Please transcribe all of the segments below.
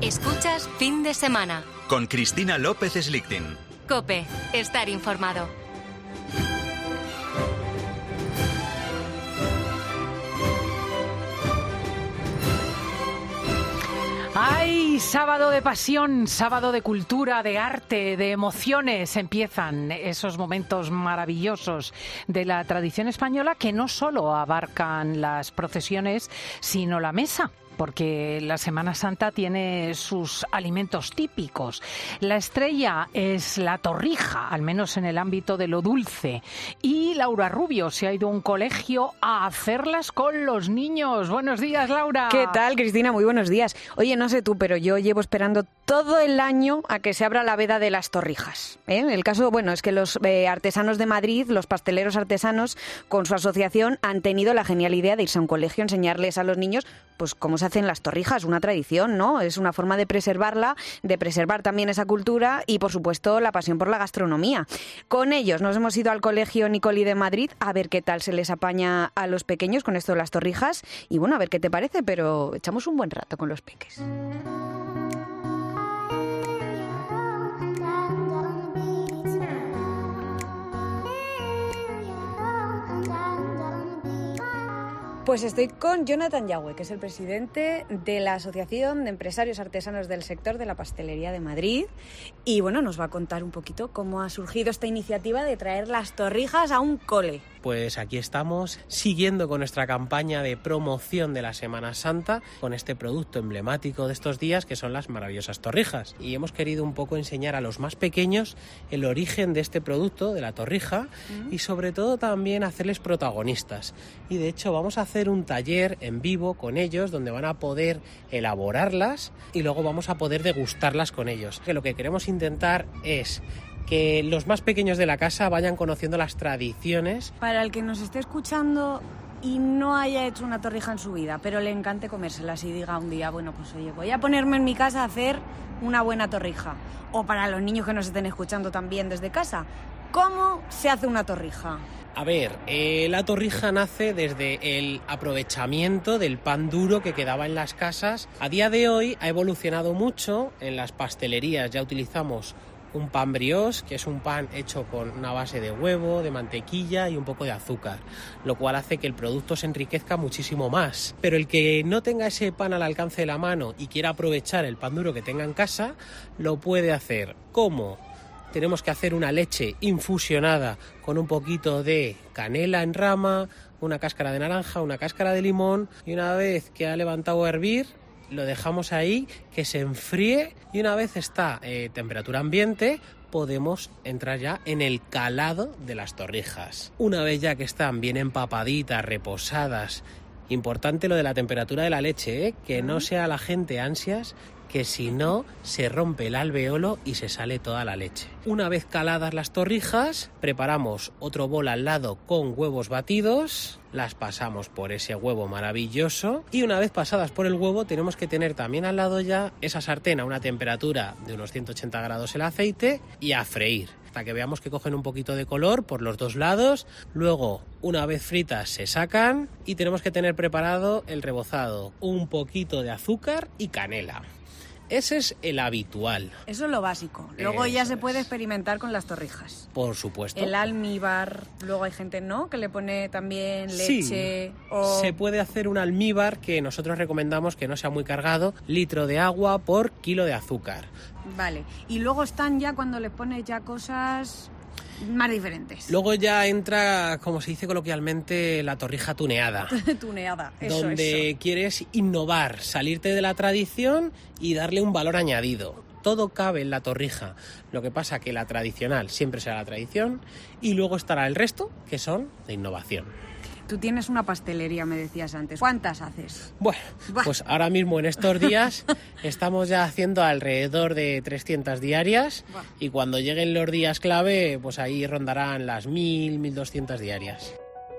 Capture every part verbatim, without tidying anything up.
Escuchas Fin de Semana. Con Cristina López Slichting. COPE. Estar informado. ¡Ay! Sábado de pasión, sábado de cultura, de arte, de emociones. Empiezan esos momentos maravillosos de la tradición española que no solo abarcan las procesiones, sino la mesa. Porque la Semana Santa tiene sus alimentos típicos. La estrella es la torrija, al menos en el ámbito de lo dulce. Y Laura Rubio se ha ido a un colegio a hacerlas con los niños. Buenos días, Laura. ¿Qué tal, Cristina? Muy buenos días. Oye, no sé tú, pero yo llevo esperando todo el año a que se abra la veda de las torrijas. ¿eh? El caso, bueno, es que los eh, artesanos de Madrid, los pasteleros artesanos, con su asociación, han tenido la genial idea de irse a un colegio a enseñarles a los niños pues cómo se hacen las torrijas, una tradición, ¿no? Es una forma de preservarla, de preservar también esa cultura y, por supuesto, la pasión por la gastronomía. Con ellos nos hemos ido al Colegio Nicoli de Madrid a ver qué tal se les apaña a los pequeños con esto de las torrijas y, bueno, a ver qué te parece, pero echamos un buen rato con los peques. Pues estoy con Jonathan Yagüe, que es el presidente de la Asociación de Empresarios Artesanos del Sector de la Pastelería de Madrid. Y bueno, nos va a contar un poquito cómo ha surgido esta iniciativa de traer las torrijas a un cole. Pues aquí estamos siguiendo con nuestra campaña de promoción de la Semana Santa con este producto emblemático de estos días que son las maravillosas torrijas. Y hemos querido un poco enseñar a los más pequeños el origen de este producto, de la torrija, mm. y sobre todo también hacerles protagonistas. Y de hecho vamos a hacer hacer un taller en vivo con ellos donde van a poder elaborarlas y luego vamos a poder degustarlas con ellos. Que lo que queremos intentar es que los más pequeños de la casa vayan conociendo las tradiciones. Para el que nos esté escuchando y no haya hecho una torrija en su vida, pero le encante comérselas y diga un día, bueno, pues oye, voy a ponerme en mi casa a hacer una buena torrija. O para los niños que nos estén escuchando también desde casa, ¿cómo se hace una torrija? A ver, eh, la torrija nace desde el aprovechamiento del pan duro que quedaba en las casas. A día de hoy ha evolucionado mucho. En las pastelerías ya utilizamos un pan brioche, que es un pan hecho con una base de huevo, de mantequilla y un poco de azúcar, lo cual hace que el producto se enriquezca muchísimo más. Pero el que no tenga ese pan al alcance de la mano y quiera aprovechar el pan duro que tenga en casa, lo puede hacer. ¿Cómo? Tenemos que hacer una leche infusionada con un poquito de canela en rama, una cáscara de naranja, una cáscara de limón, y una vez que ha levantado a hervir, lo dejamos ahí que se enfríe, y una vez está a eh, temperatura ambiente podemos entrar ya en el calado de las torrijas. Una vez ya que están bien empapaditas, reposadas, importante lo de la temperatura de la leche, ¿eh? Que no sea la gente ansias, que si no se rompe el alveolo y se sale toda la leche. Una vez caladas las torrijas, preparamos otro bol al lado con huevos batidos, las pasamos por ese huevo maravilloso y una vez pasadas por el huevo tenemos que tener también al lado ya esa sartén a una temperatura de unos ciento ochenta grados el aceite y a freír hasta que veamos que cogen un poquito de color por los dos lados. Luego, una vez fritas, se sacan y tenemos que tener preparado el rebozado, un poquito de azúcar y canela. Ese es el habitual. Eso es lo básico. Luego ya Eso se puede es. experimentar con las torrijas. Por supuesto. El almíbar, luego hay gente, ¿no?, que le pone también leche. Sí, o... se puede hacer un almíbar que nosotros recomendamos que no sea muy cargado, litro de agua por kilo de azúcar. Vale. Y luego están ya cuando le pones ya cosas más diferentes. Luego ya entra, como se dice coloquialmente, la torrija tuneada. Tuneada, eso, donde eso. quieres innovar, salirte de la tradición y darle un valor añadido. Todo cabe en la torrija. Lo que pasa que la tradicional siempre será la tradición y luego estará el resto, que son de innovación. Tú tienes una pastelería, me decías antes. ¿Cuántas haces? Bueno, pues ahora mismo en estos días estamos ya haciendo alrededor de trescientas diarias y cuando lleguen los días clave, pues ahí rondarán las mil, mil doscientas diarias.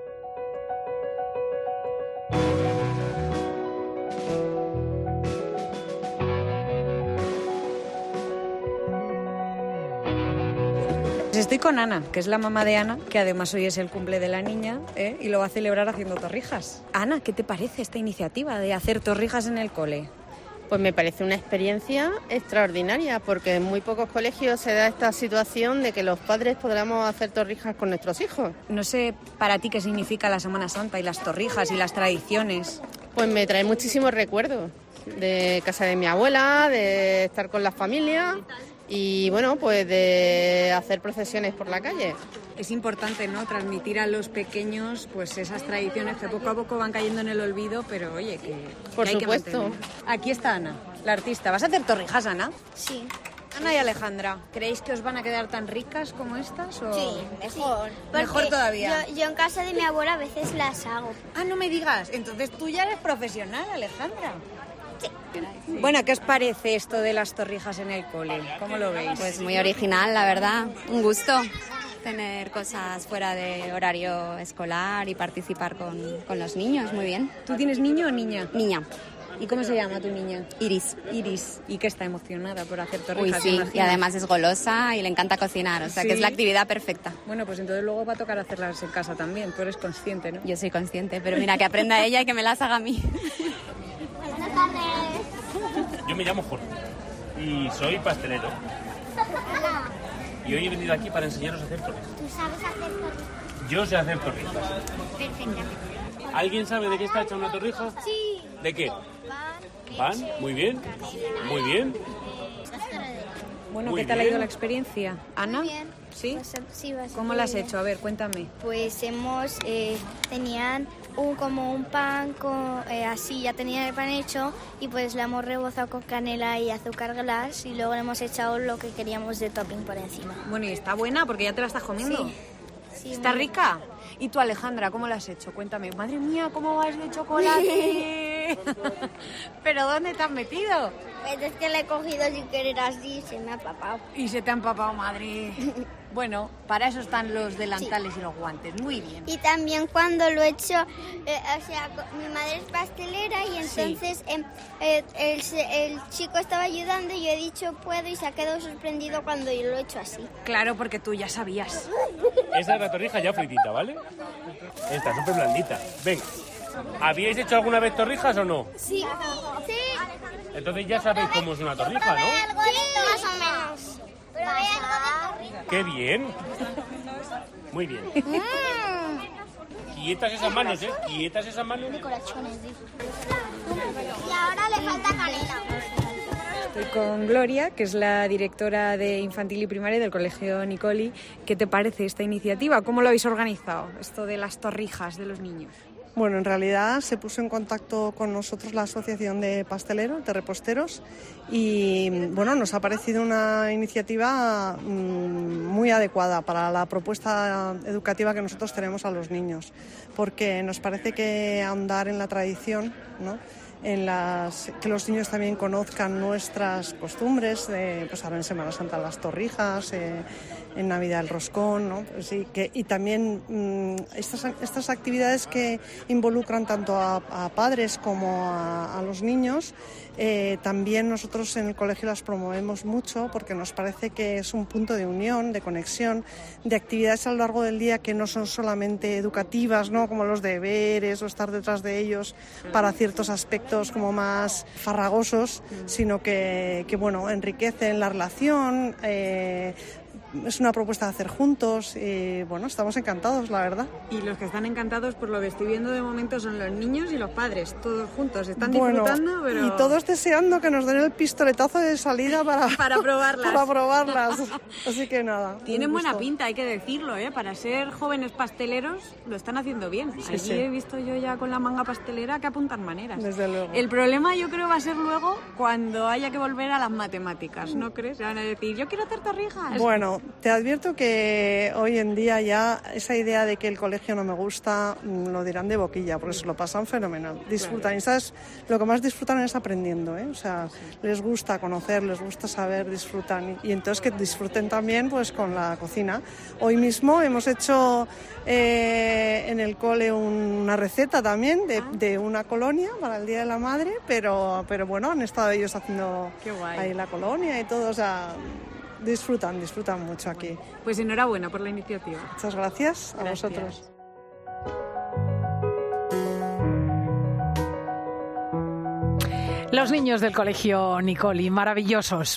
Estoy con Ana, que es la mamá de Ana, que además hoy es el cumple de la niña, ¿eh? Y lo va a celebrar haciendo torrijas. Ana, ¿qué te parece esta iniciativa de hacer torrijas en el cole? Pues me parece una experiencia extraordinaria, porque en muy pocos colegios se da esta situación de que los padres podamos hacer torrijas con nuestros hijos. No sé para ti qué significa la Semana Santa y las torrijas y las tradiciones. Pues me trae muchísimos recuerdos de casa de mi abuela, de estar con la familia y bueno, pues de hacer procesiones por la calle. Es importante, ¿no?, transmitir a los pequeños pues esas tradiciones que poco a poco van cayendo en el olvido, pero oye, que, Por que hay supuesto. que mantener. Aquí está Ana, la artista. ¿Vas a hacer torrijas, Ana? Sí. Ana y Alejandra, ¿creéis que os van a quedar tan ricas como estas? O... Sí, mejor. Mejor Porque todavía. Yo, yo en casa de mi abuela a veces las hago. Ah, no me digas. Entonces tú ya eres profesional, Alejandra. Sí. Bueno, ¿qué os parece esto de las torrijas en el cole? ¿Cómo lo veis? Pues muy original, la verdad. Un gusto tener cosas fuera de horario escolar y participar con, con los niños. Muy bien. ¿Tú tienes niño o niña? Niña. ¿Y cómo se llama tu niña? Iris. Iris. ¿Y que está emocionada por hacer Uy, torrijas? sí. imagino? Y además es golosa y le encanta cocinar. O sea, Sí. que es la actividad perfecta. Bueno, pues entonces luego va a tocar hacerlas en casa también. Tú eres consciente, ¿no? Yo soy consciente, pero mira, que aprenda ella y que me las haga a mí. Buenas tardes. Yo me llamo Jorge y soy pastelero. Y hoy he venido aquí para enseñaros a hacer torrijas. ¿Tú sabes hacer torrijas? Yo sé hacer torrijas. Perfectamente. ¿Alguien sabe de qué está hecha una torrija? Sí. ¿De qué? Pan, ¿Pan? leche, Muy bien. canela, Muy bien. cáscara de- Bueno, Muy ¿qué tal ha bien. ido la experiencia? ¿Ana? Muy bien. ¿Sí? Pues, sí, va a ser ¿Cómo muy la has bien. hecho? A ver, cuéntame. Pues hemos, eh, tenían un, como un pan con, eh, así, ya tenían el pan hecho y pues la hemos rebozado con canela y azúcar glass y luego le hemos echado lo que queríamos de topping por encima. Bueno, y está buena porque ya te la estás comiendo. Sí. Sí, ¿Está muy rica? ¿Y tú, Alejandra, cómo la has hecho? Cuéntame. Madre mía, ¿cómo vas de chocolate? ¿Pero dónde te has metido? Pues es que le he cogido sin querer así y se me ha papado. Y se te ha empapado, madre. Bueno, para eso están los delantales y los guantes. Muy bien. Y también cuando lo he hecho, eh, o sea, co- mi madre es pastelera y entonces em, eh, el, se- el chico estaba ayudando y yo he dicho puedo y se ha quedado sorprendido cuando yo lo he hecho así. Claro, porque tú ya sabías. Esta es la torrija ya fritita, ¿vale? Esta, súper blandita. Venga. ¿Habíais hecho alguna vez torrijas o no? Sí. Sí. Entonces ya sabéis cómo es una torrija, ¿no? Algo de más o menos. Pero hay algo de torrija. ¡Qué bien! Muy bien. Quietas esas manos, ¿eh? Quietas esas manos. Corazones, dice. Y ahora le falta canela. Estoy con Gloria, que es la directora de infantil y primaria del Colegio Nicoli. ¿Qué te parece esta iniciativa? ¿Cómo lo habéis organizado, esto de las torrijas de los niños? Bueno, en realidad se puso en contacto con nosotros la Asociación de Pasteleros, de Reposteros, y bueno, nos ha parecido una iniciativa mmm, muy adecuada para la propuesta educativa que nosotros tenemos a los niños, porque nos parece que ahondar en la tradición, ¿no?, en las, que los niños también conozcan nuestras costumbres, de, pues ahora en Semana Santa las torrijas, eh, en Navidad el roscón, ¿no? Pues sí, que, y también mmm, estas, estas actividades que involucran tanto a, a padres como a, a los niños, eh, también nosotros en el colegio las promovemos mucho porque nos parece que es un punto de unión, de conexión, de actividades a lo largo del día que no son solamente educativas, ¿no?, como los deberes o estar detrás de ellos para ciertos aspectos como más farragosos, sino que, que bueno, enriquecen la relación. eh, Es una propuesta de hacer juntos y bueno, estamos encantados, la verdad. Y los que están encantados, por lo que estoy viendo de momento, son los niños y los padres, todos juntos. Están Bueno, disfrutando, pero... y todos deseando que nos den el pistoletazo de salida para, Para probarlas. para probarlas. Así que nada. Tienen un buena gusto. pinta, hay que decirlo, ¿eh? Para ser jóvenes pasteleros lo están haciendo bien. Sí, Allí sí. he visto yo ya con la manga pastelera que apuntan maneras. Desde luego. El problema yo creo va a ser luego cuando haya que volver a las matemáticas, ¿no crees? Se van a decir, yo quiero hacer torrijas. Bueno, te advierto que hoy en día ya esa idea de que el colegio no me gusta mm, lo dirán de boquilla, porque se lo pasan fenomenal. Disfrutan, y sabes, lo que más disfrutan es aprendiendo, ¿eh? O sea, les gusta conocer, les gusta saber, disfrutan. Y, y entonces que disfruten también pues con la cocina. Hoy mismo hemos hecho eh, en el cole un- una receta también de, de una colonia para el Día de la Madre, pero, pero bueno, han estado ellos haciendo Qué guay. ahí la colonia y todo, o sea... Disfrutan, disfrutan mucho aquí. Pues enhorabuena por la iniciativa. Muchas gracias a Gracias. vosotros. Los niños del colegio Nicoli, maravillosos.